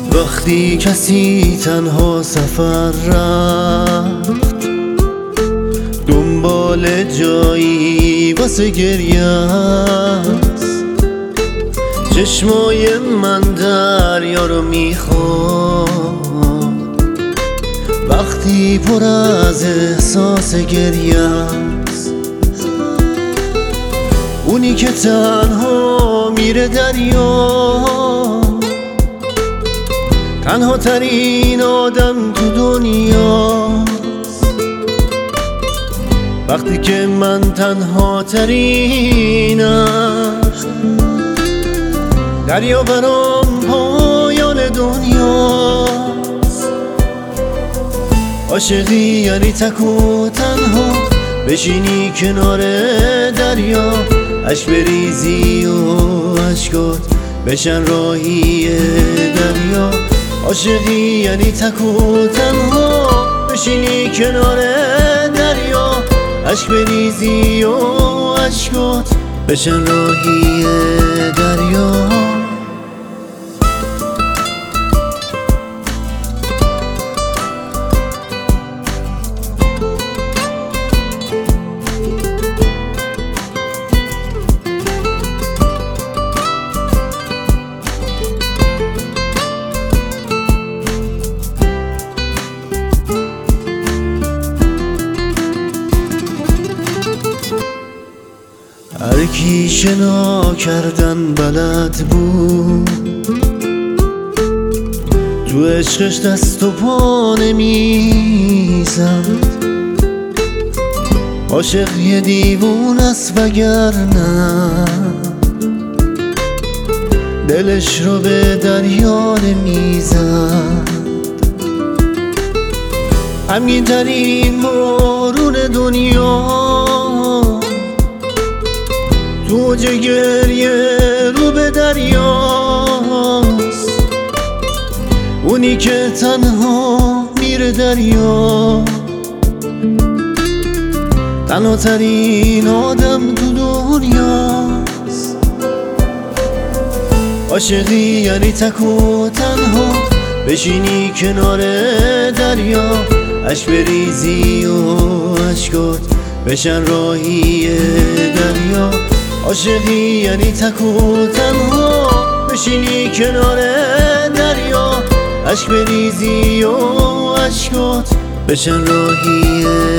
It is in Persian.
وقتی کسی تنها سفر رفت، دنبال جایی واسه گریه است. چشمای من دریا رو میخواد وقتی پر از احساس گریه است. اونی که تنها میره دریا، تنها ترین آدم تو دنیاست. وقتی که من تنها ترینم، دریا برام پایان دنیاست. عاشقی یعنی تک و تنها بشینی کنار دریا، اشک بریزی و اشکات بشن راهی دریا. عاشقی یعنی تک و تنها بشینی کنار دریا، اشک بریزی و اشکات بشن راهی دریا. هر کی شنا کردن بلد بود، تو عشقش دست و پا نمیزد. عاشق یه دیوون است وگرنه دلش رو به دریا نمیزد. همین ترین بارون دنیا تو گریه رو به دریاست. اونی که تنها میره دریا، تنها ترین آدم تو دنیاست. عاشقی یعنی تک و تنها بشینی کنار دریا، اشک بریزی و اشکات بشن راهی دریا. عاشقی یعنی تک و تنها بشینی کنار دریا، اشک بریزی و اشکات بشن راهی